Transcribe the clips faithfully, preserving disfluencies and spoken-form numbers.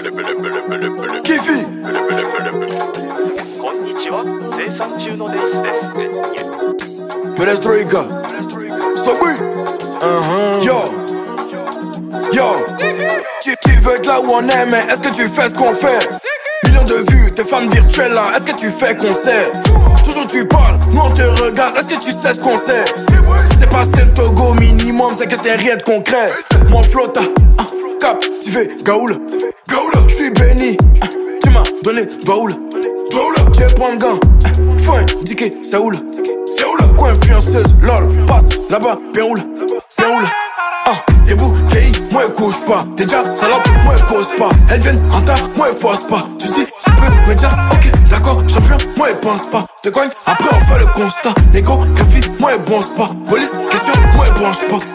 Kiffy. こんにちは、生産中のデイスです。 Perestroika. Stop oui. Uh-huh. Yo. Yo. Tu, tu veux être là où on est, mais est-ce que tu fais ce qu'on fait? Millions de vues, tes fans virtuelles là, est-ce que tu fais concert? Toujours tu parles, nous on te regarde, est-ce que tu sais ce qu'on sait? Si c'est pas Saint-Togo minimum, c'est que c'est rien de concret. Mon flotta, ah, captivé, Gaoula. Gaoula, j'suis béni, ah, tu m'as donné Baoula. Baoula, tu es point de gant, ah, faut indiquer, c'est où là? C'est où là? Quoi influenceuse, lol, passe là-bas, bien où là? C'est où là? Ah, y'a bouquet, moi elle couche pas. Déjà salope, moi elle cause pas. Elle vient en tas, moi elle force pas. Tu dis, ça peut me dire, ok, d'accord, champion, moi elle pense pas. Te cogne, après on fait le constat. Les gros, café, moi elle bronze pas. Police, question, moi elle branche pas.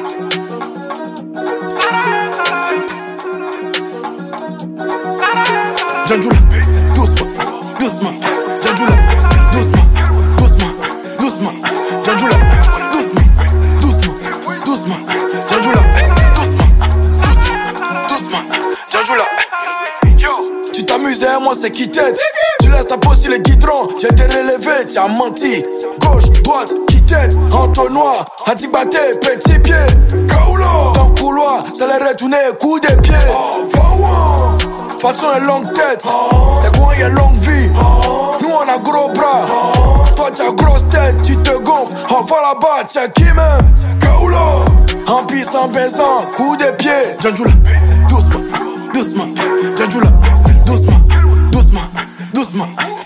Janjoula, doucement, doucement. Janjoula, doucement, doucement, doucement. Janjoula, doucement, doucement, doucement. Janjoula, doucement, doucement, doucement. Janjoula, yo. Tu t'amuses et moi c'est qui t'aide. Tu laisses ta peau sur les guidrons. J'ai été relevé, tu as menti. Gauche, droite, qui t'aide. Entonnoir, Adibaté, petit pied. Kaoula, dans le couloir, ça les retourner, coup des pieds. Oh, va façon est longue tête, oh. C'est quoi y'a longue vie, oh. Nous on a gros bras, oh. Toi t'as grosse tête, tu te gonfles. On va là-bas, t'as qui même? Kaoula, en piste, en baisant, coup des pieds. Janjoula, doucement, doucement. Janjoula, doucement, doucement, doucement.